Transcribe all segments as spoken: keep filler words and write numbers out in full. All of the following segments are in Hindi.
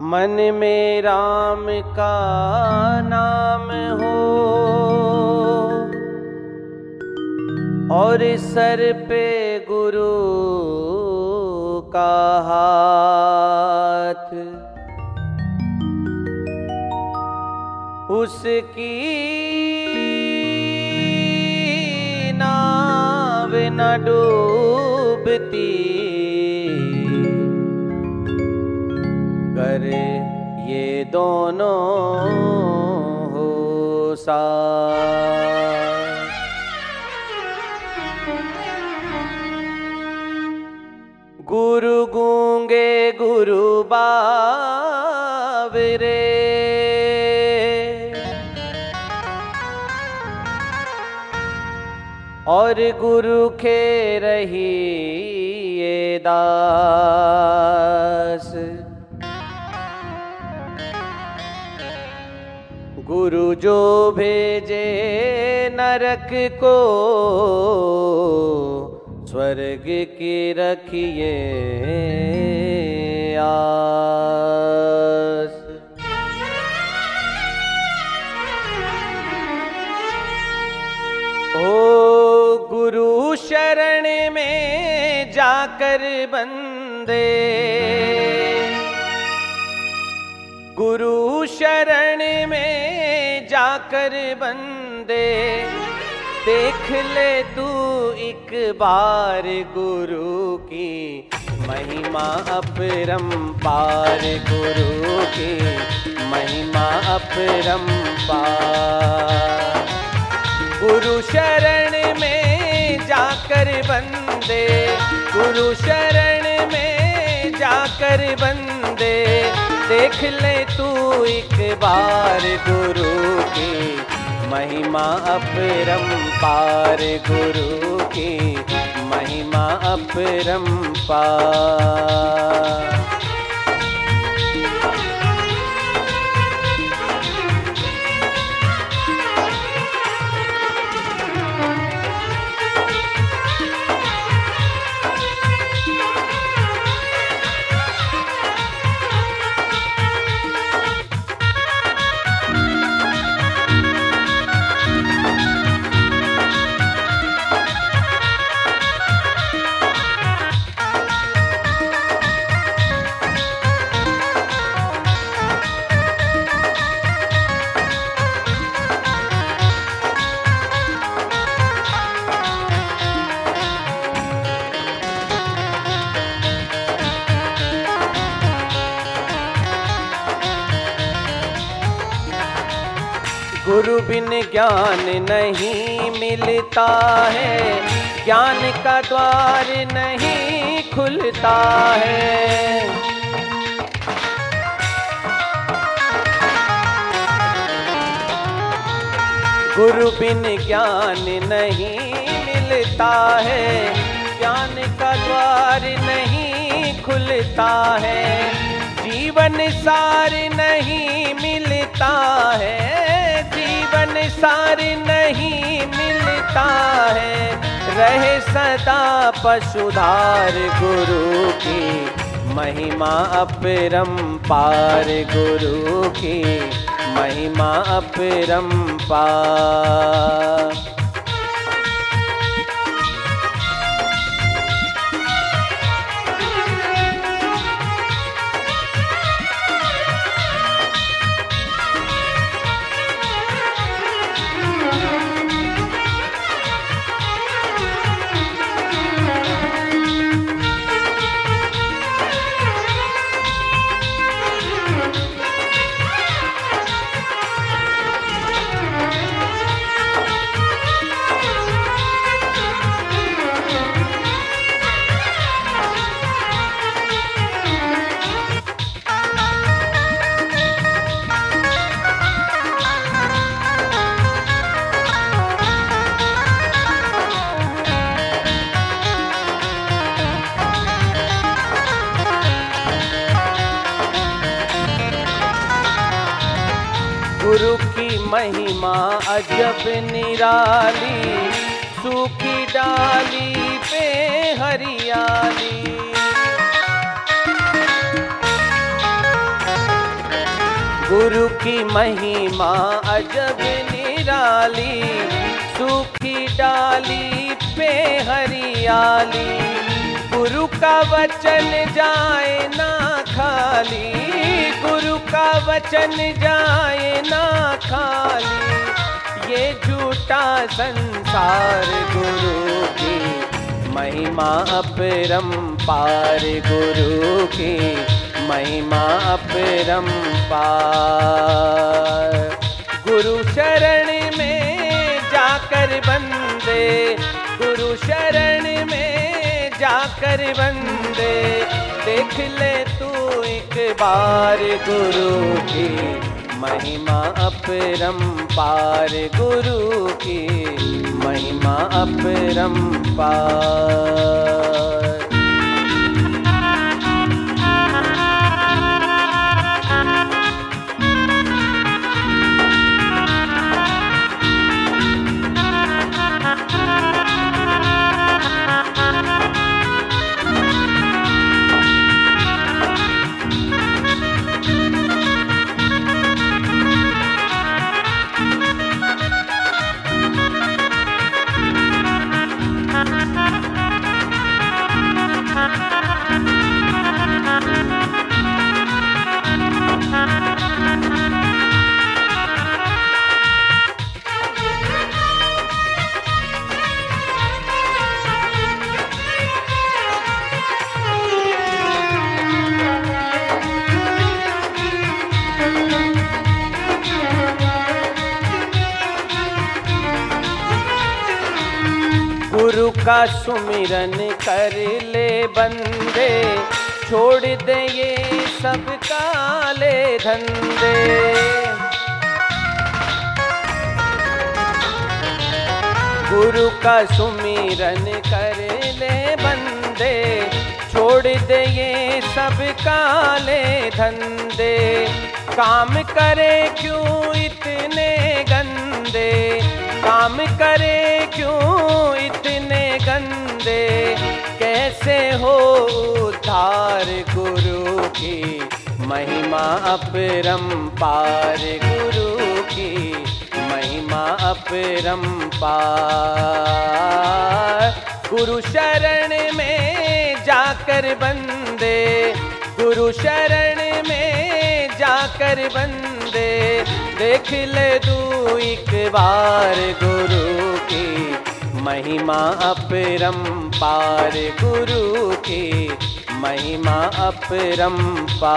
मन में राम का नाम हो और सर पे गुरु का हाथ, उसकी नाव न डूबती, करे ये दोनों हो साथ। गुरु गूंगे गुरु बावरे, और गुरु खे रही ये दास। गुरु जो भेजे नरक को, स्वर्ग की रखिए आस। ओ गुरु शरण में जाकर बंदे, गुरु शरण में जाकर बंदे, देख ले तू एक बार गुरु की महिमा अपरंपार, गुरु की महिमा अपरंपार। गुरु शरण में जाकर बंदे, गुरु शरण में जाकर बंदे, देख ले तू एक बार गुरु की महिमा अपरंपार, गुरु की महिमा अपरंपार। गुरु बिन ज्ञान नहीं मिलता है, ज्ञान का द्वार नहीं खुलता है। गुरु बिन ज्ञान नहीं मिलता है, ज्ञान का द्वार नहीं खुलता है। जीवन सार नहीं मिलता है, जीवन सार नहीं मिलता है। रहे सदा पशुधार, गुरु की महिमा अपरंपार, गुरु की महिमा अपरंपार। गुरु की महिमा अजब निराली, सूखी डाली पे हरियाली। गुरु की महिमा अजब निराली, सूखी डाली पे हरियाली। गुरु का वचन जाए ना खाली, गुरु का वचन जाए ना खाली। ये झूठा संसार गुरु की महिमा अपरंपार, गुरु की महिमा अपरंपार। गुरु शरण में जाकर बंदे, गुरु शरण में जाकर बंदे, देख ले तू एक बार गुरु की महिमा अपरंपार, गुरु की महिमा अपरंपार। गुरु का सुमिरन कर ले बंदे, छोड़ दे ये सब काले धंधे। गुरु का सुमिरन कर ले बंदे, छोड़ दे ये सब काले धंधे। काम करे क्यों इतने गंदे, काम करे क्यों इतने गंदे। कैसे हो उद्धार गुरु की महिमा अपरंपार, गुरु की महिमा अपरंपार। गुरु शरण में जाकर बंदे, गुरु शरण में जाकर बंदे, देख ले तू एक बार गुरु की महिमा अपरंपार, गुरु की महिमा अपरंपार।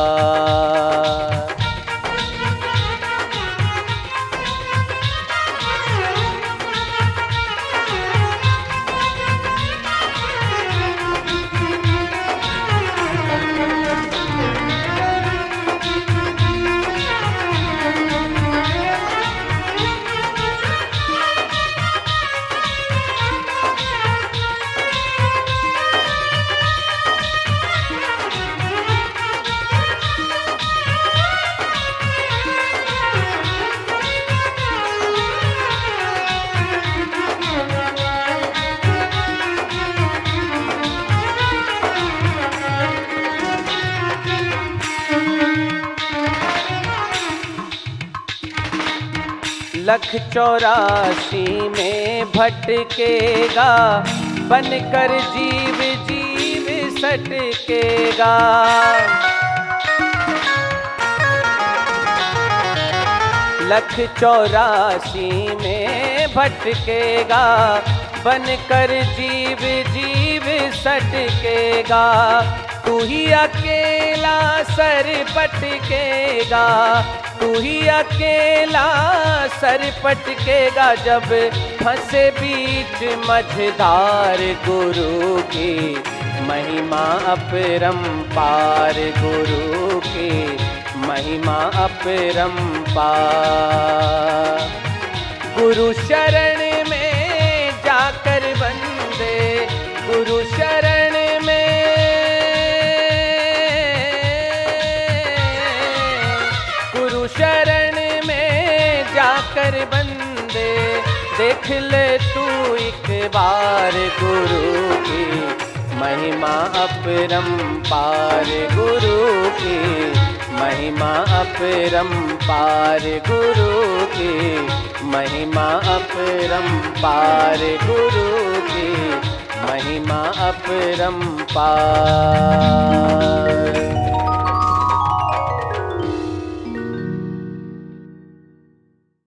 लख चौरासी में भटकेगा, बनकर जीव जीव सटकेगा। लख चौरासी में भटकेगा, बनकर जीव जीव सटकेगा। तू ही अकेला सर पटकेगा, तू ही अकेला सर पटकेगा। जब फंसे बीच मझधार गुरु की महिमा अपरंपार, गुरु की महिमा अपरंपार। गुरु शरण में जाकर बंदे, गुरु शरण में, गुरु शरण में जाकर बंदे, देख ले तू एक बार गुरु की महिमा अपरंपार, गुरु की महिमा अपरंपार गुरु की, महिमा अपरंपार गुरु की, महिमा अपरंपार।